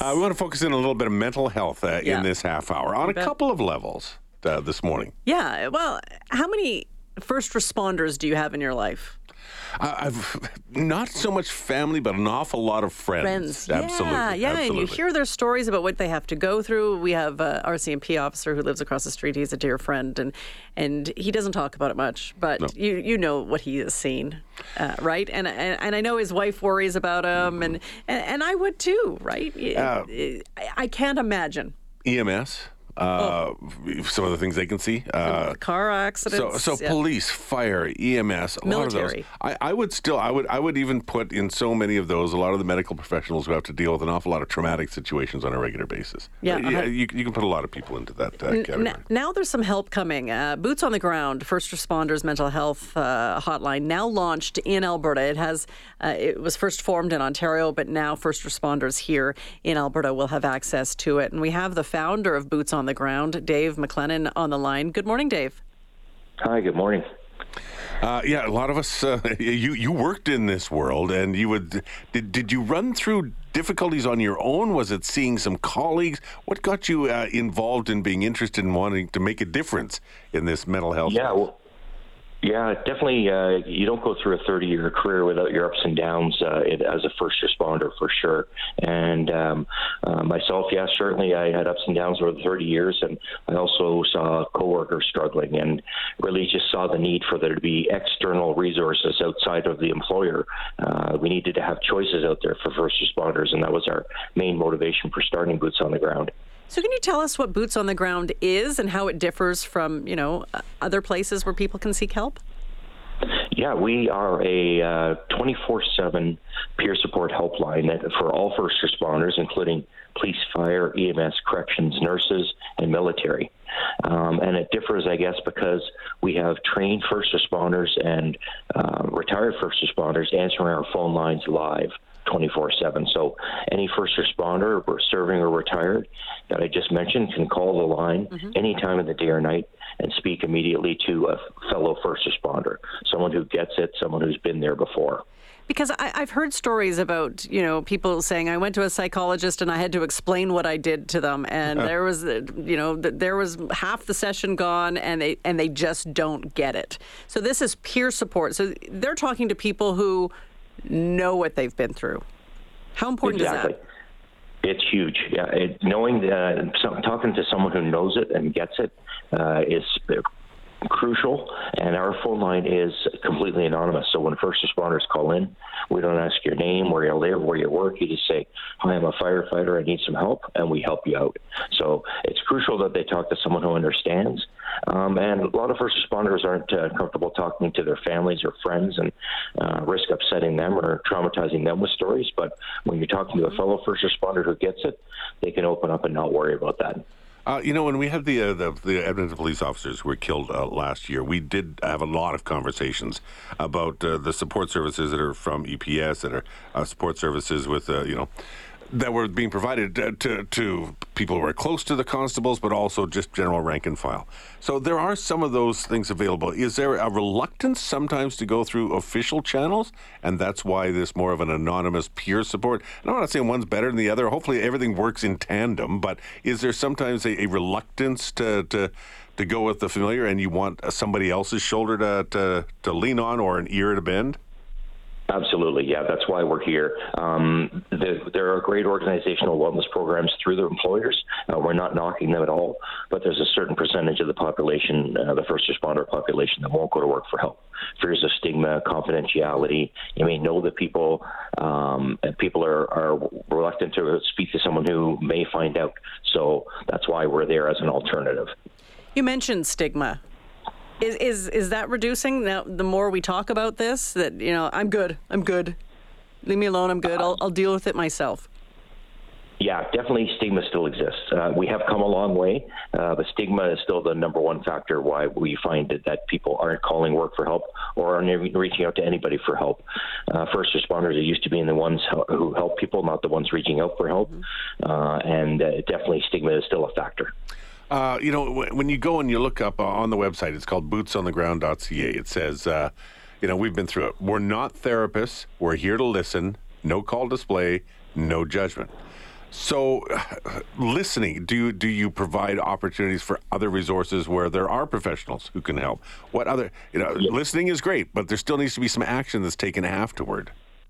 We want to focus in a little bit of mental health in this half hour on a couple of levels this morning. Yeah. Well, how many first responders do you have in your life? I've not so much family, but an awful lot of friends. Absolutely. Yeah. Absolutely. And you hear their stories about what they have to go through. We have a RCMP officer who lives across the street. He's a dear friend, and he doesn't talk about it much, but you know what he has seen, right? And I know his wife worries about him, and I would too, right? I can't imagine. EMS. Some of the things they can see. Car accidents. So police, fire, EMS, a military. lot of those. I would even put in so many of those a lot of the medical professionals who have to deal with an awful lot of traumatic situations on a regular basis. You can put a lot of people into that category. Now there's some help coming. Boots on the Ground, First Responders Mental Health Hotline, now launched in Alberta. It was first formed in Ontario, but now first responders here in Alberta will have access to it. And we have the founder of Boots on the Ground, Dave McLennan, on the line. Good morning, Dave. Hi, good morning. A lot of us, you worked in this world, and did you run through difficulties on your own? Was it seeing some colleagues? What got you involved in being interested in wanting to make a difference in this mental health? Yeah, definitely. You don't go through a 30-year career without your ups and downs as a first responder, for sure. And myself, certainly I had ups and downs over the 30 years, and I also saw coworkers struggling and really just saw the need for there to be external resources outside of the employer. We needed to have choices out there for first responders, and that was our main motivation for starting Boots on the Ground. So can you tell us what Boots on the Ground is and how it differs from, other places where people can seek help? Yeah, we are a 24/7 peer support helpline for all first responders, including police, fire, EMS, corrections, nurses, and military. And it differs, I guess, because we have trained first responders and retired first responders answering our phone lines live 24/7. So any first responder, serving or retired, that I just mentioned can call the line any time of the day or night and speak immediately to a fellow first responder, someone who gets it, someone who's been there before. Because I've heard stories about, people saying, I went to a psychologist and I had to explain what I did to them. And there was, there was half the session gone and they just don't get it. So this is peer support. So they're talking to people who know what they've been through. How important is that? It's huge. Yeah, knowing that, talking to someone who knows it and gets it is crucial. And our phone line is completely anonymous. So when first responders call in, we don't ask your name, where you live, where you work. You just say, "Hi, I'm a firefighter. I need some help," and we help you out. So it's crucial that they talk to someone who understands. And a lot of first responders aren't comfortable talking to their families or friends and risk upsetting them or traumatizing them with stories. But when you're talking to a fellow first responder who gets it, they can open up and not worry about that. When we had the Edmonton police officers who were killed last year, we did have a lot of conversations about the support services that are from EPS, that are support services with, that were being provided to people who are close to the constables, but also just general rank and file. So there are some of those things available. Is there a reluctance sometimes to go through official channels, and that's why there's more of an anonymous peer support? And I'm not saying one's better than the other. Hopefully everything works in tandem, but is there sometimes a reluctance to go with the familiar, and you want somebody else's shoulder to lean on or an ear to bend? Absolutely, yeah. That's why we're here. There are great organizational wellness programs through the employers. We're not knocking them at all, but there's a certain percentage of the population, the first responder population, that won't go to work for help. Fears of stigma, confidentiality. You may know that people are reluctant to speak to someone who may find out. So that's why we're there as an alternative. You mentioned stigma. Is that reducing now? The more we talk about this, that I'm good, leave me alone, I'm good, I'll deal with it myself. Yeah, definitely stigma still exists. We have come a long way, but stigma is still the number one factor why we find that people aren't calling work for help or aren't reaching out to anybody for help. First responders are used to being the ones who help people, not the ones reaching out for help. And definitely stigma is still a factor. When you go and you look up on the website, it's called bootsontheground.ca. It says, we've been through it. We're not therapists. We're here to listen. No call display. No judgment. So, listening, do you provide opportunities for other resources where there are professionals who can help? What other, listening is great, but there still needs to be some action that's taken afterward.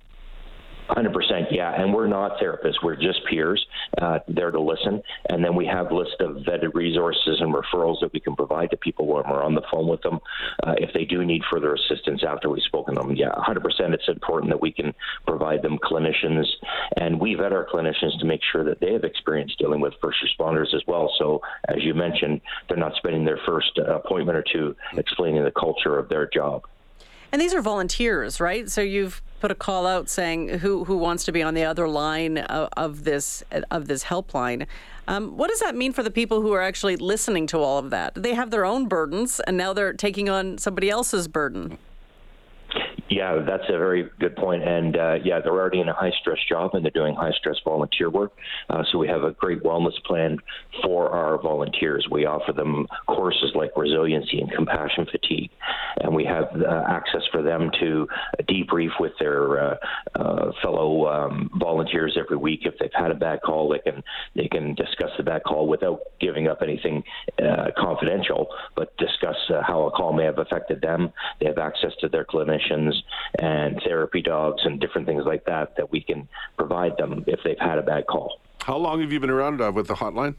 100%, yeah. And we're not therapists. We're just peers there to listen. And then we have a list of vetted resources and referrals that we can provide to people when we're on the phone with them. If they do need further assistance after we've spoken to them, 100%, it's important that we can provide them clinicians. And we vet our clinicians to make sure that they have experience dealing with first responders as well. So, as you mentioned, they're not spending their first appointment or two explaining the culture of their job. And these are volunteers, right? So you've put a call out saying who wants to be on the other line of this helpline. What does that mean for the people who are actually listening to all of that? They have their own burdens, and now they're taking on somebody else's burden. Yeah, that's a very good point. And they're already in a high-stress job, and they're doing high-stress volunteer work. So we have a great wellness plan for our volunteers. We offer them courses like resiliency and compassion fatigue. And we have access for them to debrief with their fellow volunteers every week. If they've had a bad call, they can discuss the bad call without giving up anything confidential, but discuss how a call may have affected them. They have access to their clinicians and therapy dogs and different things like that we can provide them if they've had a bad call. How long have you been around with the hotline?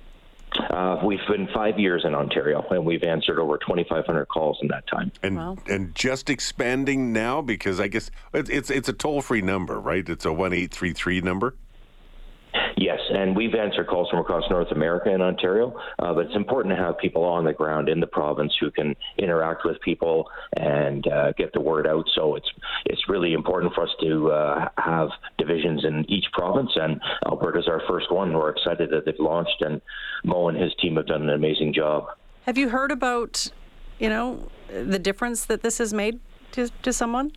We've been 5 years in Ontario, and we've answered over 2,500 calls in that time. And just expanding now, because I guess it's a toll-free number, right? It's a 1-833 number. Yes, and we've answered calls from across North America and Ontario, but it's important to have people on the ground in the province who can interact with people and get the word out. So it's really important for us to have divisions in each province, and Alberta's our first one. We're excited that they've launched, and Mo and his team have done an amazing job. Have you heard about, the difference that this has made to someone?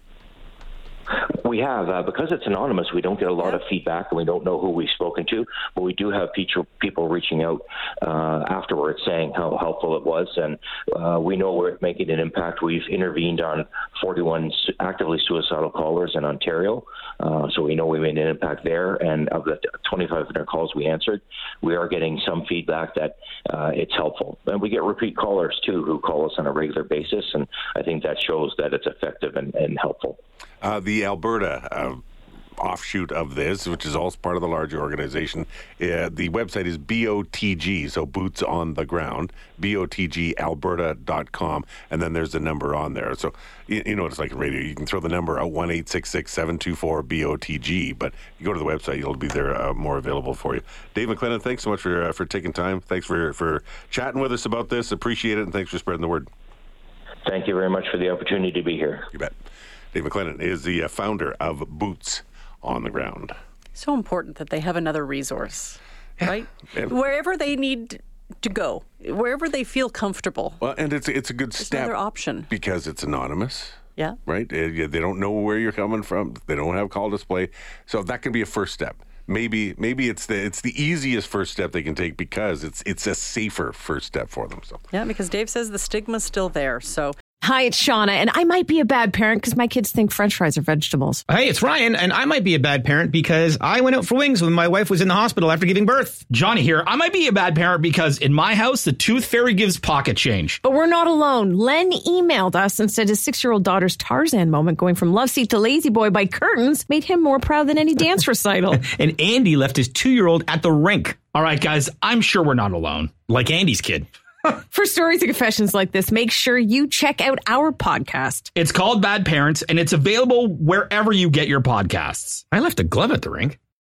We have. Because it's anonymous, we don't get a lot of feedback, and we don't know who we've spoken to, but we do have people reaching out afterwards saying how helpful it was, and we know we're making an impact. We've intervened on 41 actively suicidal callers in Ontario, so we know we made an impact there, and of the 2,500 calls we answered, we are getting some feedback that it's helpful. And we get repeat callers, too, who call us on a regular basis, and I think that shows that it's effective and helpful. The Alberta offshoot of this, which is also part of the larger organization, the website is BOTG, so Boots on the Ground, BOTGalberta.com, and then there's the number on there. So, it's like radio. You can throw the number out, 1-866-724-BOTG, but you go to the website, it'll be there more available for you. Dave McLennan, thanks so much for taking time. Thanks for chatting with us about this. Appreciate it, and thanks for spreading the word. Thank you very much for the opportunity to be here. You bet. Dave McLennan is the founder of Boots on the Ground. So important that they have another resource, right? Wherever they need to go, wherever they feel comfortable. Well, and it's a good step. Another option. Because it's anonymous. Yeah. Right? They don't know where you're coming from. They don't have call display. So that can be a first step. Maybe it's the easiest first step they can take because it's a safer first step for them. So. Yeah, because Dave says the stigma's still there. So. Hi, it's Shauna, and I might be a bad parent because my kids think French fries are vegetables. Hey, it's Ryan, and I might be a bad parent because I went out for wings when my wife was in the hospital after giving birth. Johnny here. I might be a bad parent because in my house, the tooth fairy gives pocket change. But we're not alone. Len emailed us and said his 6-year-old daughter's Tarzan moment going from love seat to lazy boy by curtains made him more proud than any dance recital. And Andy left his 2-year-old at the rink. All right, guys, I'm sure we're not alone. Like Andy's kid. For stories and confessions like this, make sure you check out our podcast. It's called Bad Parents, and it's available wherever you get your podcasts. I left a glove at the rink.